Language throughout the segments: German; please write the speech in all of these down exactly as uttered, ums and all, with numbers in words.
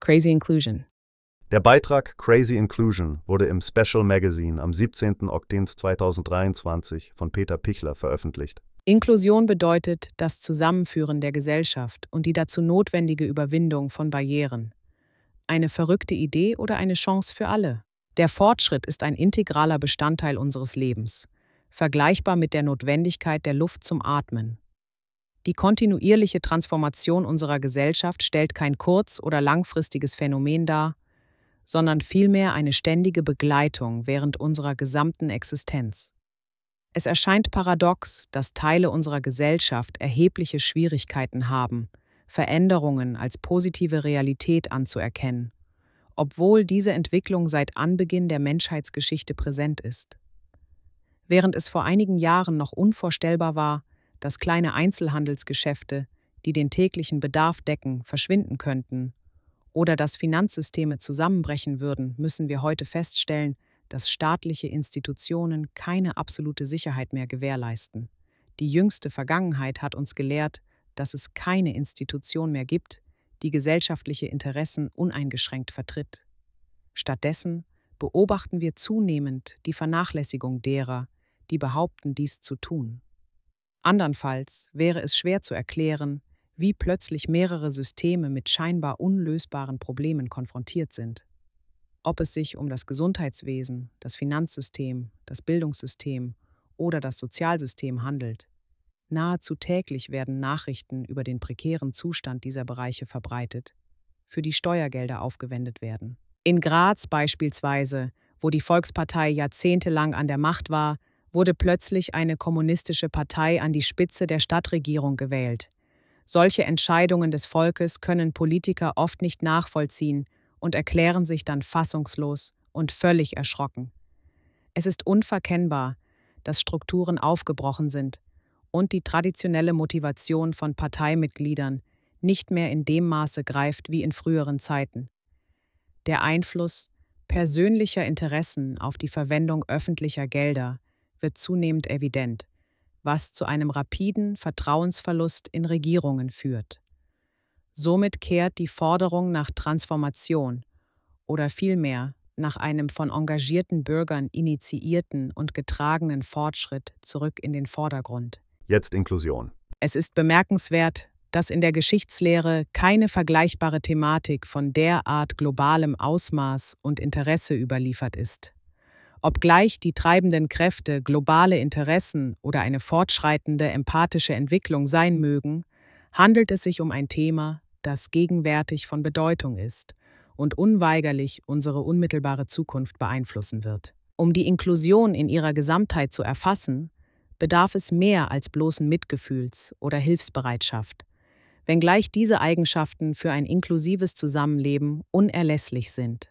Crazy Inclusion. Der Beitrag Crazy Inclusion wurde im Special Magazine am siebzehnten Oktober zweitausenddreiundzwanzig von Peter Pichler veröffentlicht. Inklusion bedeutet das Zusammenführen der Gesellschaft und die dazu notwendige Überwindung von Barrieren. Eine verrückte Idee oder eine Chance für alle? Der Fortschritt ist ein integraler Bestandteil unseres Lebens, vergleichbar mit der Notwendigkeit der Luft zum Atmen. Die kontinuierliche Transformation unserer Gesellschaft stellt kein kurz- oder langfristiges Phänomen dar, sondern vielmehr eine ständige Begleitung während unserer gesamten Existenz. Es erscheint paradox, dass Teile unserer Gesellschaft erhebliche Schwierigkeiten haben, Veränderungen als positive Realität anzuerkennen, obwohl diese Entwicklung seit Anbeginn der Menschheitsgeschichte präsent ist. Während es vor einigen Jahren noch unvorstellbar war, dass kleine Einzelhandelsgeschäfte, die den täglichen Bedarf decken, verschwinden könnten, oder dass Finanzsysteme zusammenbrechen würden, müssen wir heute feststellen, dass staatliche Institutionen keine absolute Sicherheit mehr gewährleisten. Die jüngste Vergangenheit hat uns gelehrt, dass es keine Institution mehr gibt, die gesellschaftliche Interessen uneingeschränkt vertritt. Stattdessen beobachten wir zunehmend die Vernachlässigung derer, die behaupten, dies zu tun. Andernfalls wäre es schwer zu erklären, wie plötzlich mehrere Systeme mit scheinbar unlösbaren Problemen konfrontiert sind. Ob es sich um das Gesundheitswesen, das Finanzsystem, das Bildungssystem oder das Sozialsystem handelt. Nahezu täglich werden Nachrichten über den prekären Zustand dieser Bereiche verbreitet, für die Steuergelder aufgewendet werden. In Graz beispielsweise, wo die Volkspartei jahrzehntelang an der Macht war, wurde plötzlich eine kommunistische Partei an die Spitze der Stadtregierung gewählt. Solche Entscheidungen des Volkes können Politiker oft nicht nachvollziehen und erklären sich dann fassungslos und völlig erschrocken. Es ist unverkennbar, dass Strukturen aufgebrochen sind und die traditionelle Motivation von Parteimitgliedern nicht mehr in dem Maße greift wie in früheren Zeiten. Der Einfluss persönlicher Interessen auf die Verwendung öffentlicher Gelder wird zunehmend evident, was zu einem rapiden Vertrauensverlust in Regierungen führt. Somit kehrt die Forderung nach Transformation oder vielmehr nach einem von engagierten Bürgern initiierten und getragenen Fortschritt zurück in den Vordergrund. Jetzt Inklusion. Es ist bemerkenswert, dass in der Geschichtslehre keine vergleichbare Thematik von derart globalem Ausmaß und Interesse überliefert ist. Obgleich die treibenden Kräfte globale Interessen oder eine fortschreitende empathische Entwicklung sein mögen, handelt es sich um ein Thema, das gegenwärtig von Bedeutung ist und unweigerlich unsere unmittelbare Zukunft beeinflussen wird. Um die Inklusion in ihrer Gesamtheit zu erfassen, bedarf es mehr als bloßen Mitgefühls oder Hilfsbereitschaft, wenngleich diese Eigenschaften für ein inklusives Zusammenleben unerlässlich sind.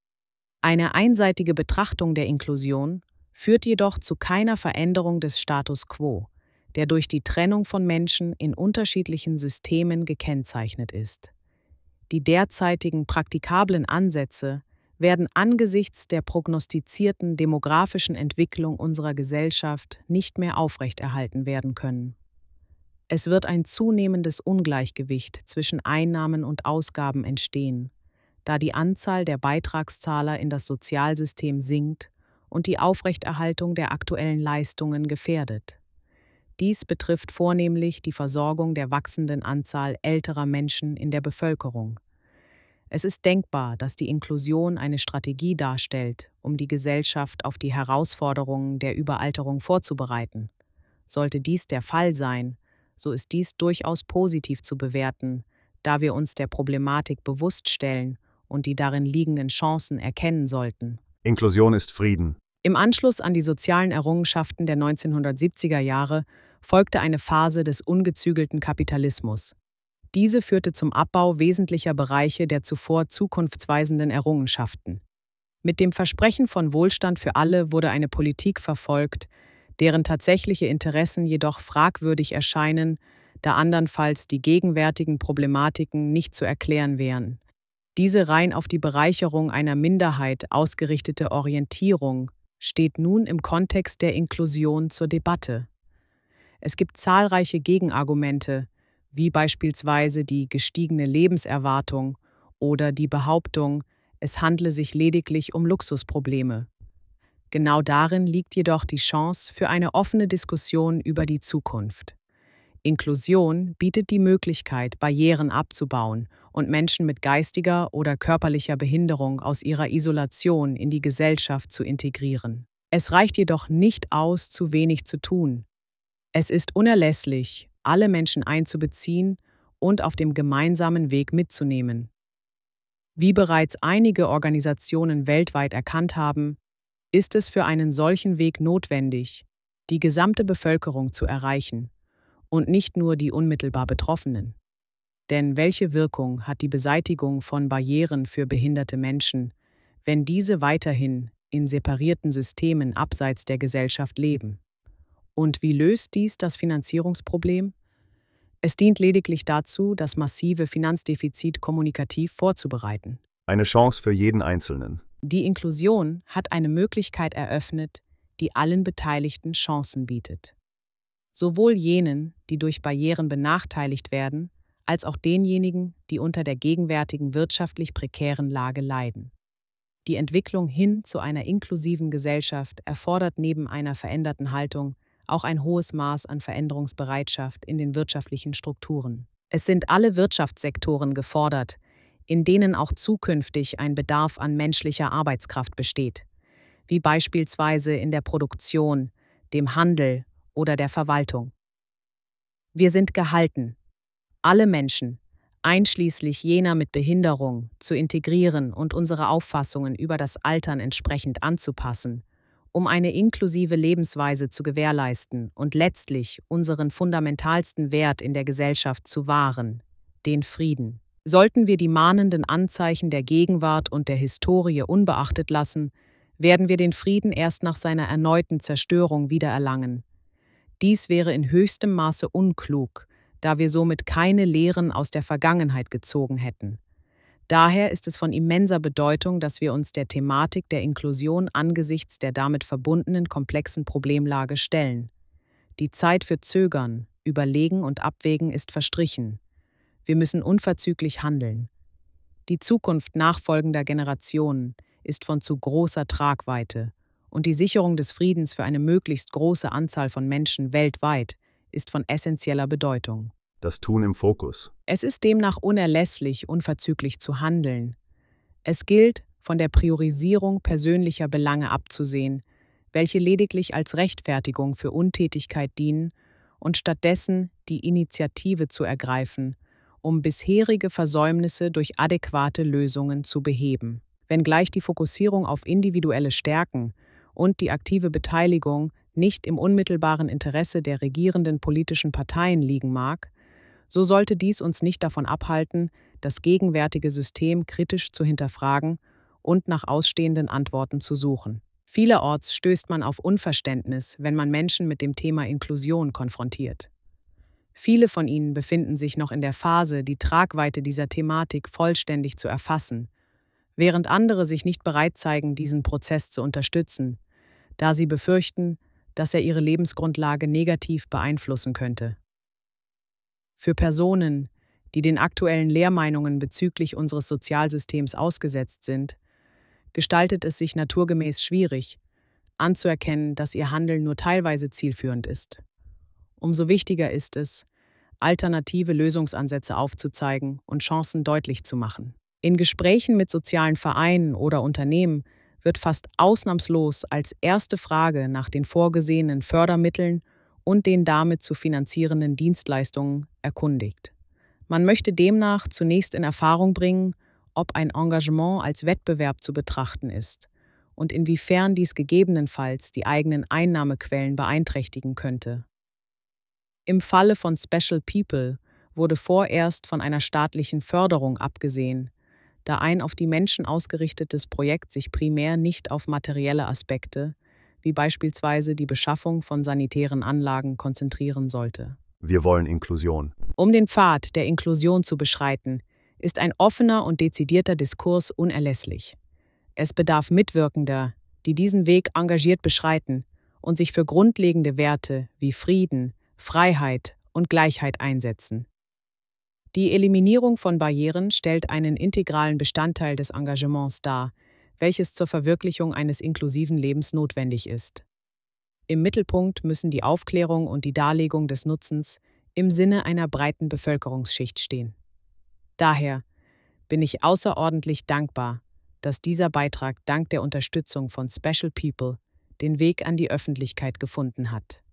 Eine einseitige Betrachtung der Inklusion führt jedoch zu keiner Veränderung des Status quo, der durch die Trennung von Menschen in unterschiedlichen Systemen gekennzeichnet ist. Die derzeitigen praktikablen Ansätze werden angesichts der prognostizierten demografischen Entwicklung unserer Gesellschaft nicht mehr aufrechterhalten werden können. Es wird ein zunehmendes Ungleichgewicht zwischen Einnahmen und Ausgaben entstehen, da die Anzahl der Beitragszahler in das Sozialsystem sinkt und die Aufrechterhaltung der aktuellen Leistungen gefährdet. Dies betrifft vornehmlich die Versorgung der wachsenden Anzahl älterer Menschen in der Bevölkerung. Es ist denkbar, dass die Inklusion eine Strategie darstellt, um die Gesellschaft auf die Herausforderungen der Überalterung vorzubereiten. Sollte dies der Fall sein, so ist dies durchaus positiv zu bewerten, da wir uns der Problematik bewusst stellen und die darin liegenden Chancen erkennen sollten. Inklusion ist Frieden. Im Anschluss an die sozialen Errungenschaften der neunzehnhundertsiebziger Jahre folgte eine Phase des ungezügelten Kapitalismus. Diese führte zum Abbau wesentlicher Bereiche der zuvor zukunftsweisenden Errungenschaften. Mit dem Versprechen von Wohlstand für alle wurde eine Politik verfolgt, deren tatsächliche Interessen jedoch fragwürdig erscheinen, da andernfalls die gegenwärtigen Problematiken nicht zu erklären wären. Diese rein auf die Bereicherung einer Minderheit ausgerichtete Orientierung steht nun im Kontext der Inklusion zur Debatte. Es gibt zahlreiche Gegenargumente, wie beispielsweise die gestiegene Lebenserwartung oder die Behauptung, es handle sich lediglich um Luxusprobleme. Genau darin liegt jedoch die Chance für eine offene Diskussion über die Zukunft. Inklusion bietet die Möglichkeit, Barrieren abzubauen und Menschen mit geistiger oder körperlicher Behinderung aus ihrer Isolation in die Gesellschaft zu integrieren. Es reicht jedoch nicht aus, zu wenig zu tun. Es ist unerlässlich, alle Menschen einzubeziehen und auf dem gemeinsamen Weg mitzunehmen. Wie bereits einige Organisationen weltweit erkannt haben, ist es für einen solchen Weg notwendig, die gesamte Bevölkerung zu erreichen und nicht nur die unmittelbar Betroffenen. Denn welche Wirkung hat die Beseitigung von Barrieren für behinderte Menschen, wenn diese weiterhin in separierten Systemen abseits der Gesellschaft leben? Und wie löst dies das Finanzierungsproblem? Es dient lediglich dazu, das massive Finanzdefizit kommunikativ vorzubereiten. Eine Chance für jeden Einzelnen. Die Inklusion hat eine Möglichkeit eröffnet, die allen Beteiligten Chancen bietet. Sowohl jenen, die durch Barrieren benachteiligt werden, als auch denjenigen, die unter der gegenwärtigen wirtschaftlich prekären Lage leiden. Die Entwicklung hin zu einer inklusiven Gesellschaft erfordert neben einer veränderten Haltung auch ein hohes Maß an Veränderungsbereitschaft in den wirtschaftlichen Strukturen. Es sind alle Wirtschaftssektoren gefordert, in denen auch zukünftig ein Bedarf an menschlicher Arbeitskraft besteht, wie beispielsweise in der Produktion, dem Handel oder der Verwaltung. Wir sind gehalten, alle Menschen, einschließlich jener mit Behinderung, zu integrieren und unsere Auffassungen über das Altern entsprechend anzupassen, um eine inklusive Lebensweise zu gewährleisten und letztlich unseren fundamentalsten Wert in der Gesellschaft zu wahren, den Frieden. Sollten wir die mahnenden Anzeichen der Gegenwart und der Historie unbeachtet lassen, werden wir den Frieden erst nach seiner erneuten Zerstörung wiedererlangen. Dies wäre in höchstem Maße unklug, da wir somit keine Lehren aus der Vergangenheit gezogen hätten. Daher ist es von immenser Bedeutung, dass wir uns der Thematik der Inklusion angesichts der damit verbundenen komplexen Problemlage stellen. Die Zeit für Zögern, Überlegen und Abwägen ist verstrichen. Wir müssen unverzüglich handeln. Die Zukunft nachfolgender Generationen ist von zu großer Tragweite und die Sicherung des Friedens für eine möglichst große Anzahl von Menschen weltweit ist von essentieller Bedeutung. Das Tun im Fokus. Es ist demnach unerlässlich, unverzüglich zu handeln. Es gilt, von der Priorisierung persönlicher Belange abzusehen, welche lediglich als Rechtfertigung für Untätigkeit dienen, und stattdessen die Initiative zu ergreifen, um bisherige Versäumnisse durch adäquate Lösungen zu beheben. Wenngleich die Fokussierung auf individuelle Stärken und die aktive Beteiligung nicht im unmittelbaren Interesse der regierenden politischen Parteien liegen mag, so sollte dies uns nicht davon abhalten, das gegenwärtige System kritisch zu hinterfragen und nach ausstehenden Antworten zu suchen. Vielerorts stößt man auf Unverständnis, wenn man Menschen mit dem Thema Inklusion konfrontiert. Viele von ihnen befinden sich noch in der Phase, die Tragweite dieser Thematik vollständig zu erfassen, während andere sich nicht bereit zeigen, diesen Prozess zu unterstützen, da sie befürchten, dass er ihre Lebensgrundlage negativ beeinflussen könnte. Für Personen, die den aktuellen Lehrmeinungen bezüglich unseres Sozialsystems ausgesetzt sind, gestaltet es sich naturgemäß schwierig, anzuerkennen, dass ihr Handeln nur teilweise zielführend ist. Umso wichtiger ist es, alternative Lösungsansätze aufzuzeigen und Chancen deutlich zu machen. In Gesprächen mit sozialen Vereinen oder Unternehmen wird fast ausnahmslos als erste Frage nach den vorgesehenen Fördermitteln und den damit zu finanzierenden Dienstleistungen erkundigt. Man möchte demnach zunächst in Erfahrung bringen, ob ein Engagement als Wettbewerb zu betrachten ist und inwiefern dies gegebenenfalls die eigenen Einnahmequellen beeinträchtigen könnte. Im Falle von Special People wurde vorerst von einer staatlichen Förderung abgesehen, da ein auf die Menschen ausgerichtetes Projekt sich primär nicht auf materielle Aspekte, wie beispielsweise die Beschaffung von sanitären Anlagen, konzentrieren sollte. Wir wollen Inklusion. Um den Pfad der Inklusion zu beschreiten, ist ein offener und dezidierter Diskurs unerlässlich. Es bedarf Mitwirkender, die diesen Weg engagiert beschreiten und sich für grundlegende Werte wie Frieden, Freiheit und Gleichheit einsetzen. Die Eliminierung von Barrieren stellt einen integralen Bestandteil des Engagements dar, welches zur Verwirklichung eines inklusiven Lebens notwendig ist. Im Mittelpunkt müssen die Aufklärung und die Darlegung des Nutzens im Sinne einer breiten Bevölkerungsschicht stehen. Daher bin ich außerordentlich dankbar, dass dieser Beitrag dank der Unterstützung von Special People den Weg an die Öffentlichkeit gefunden hat.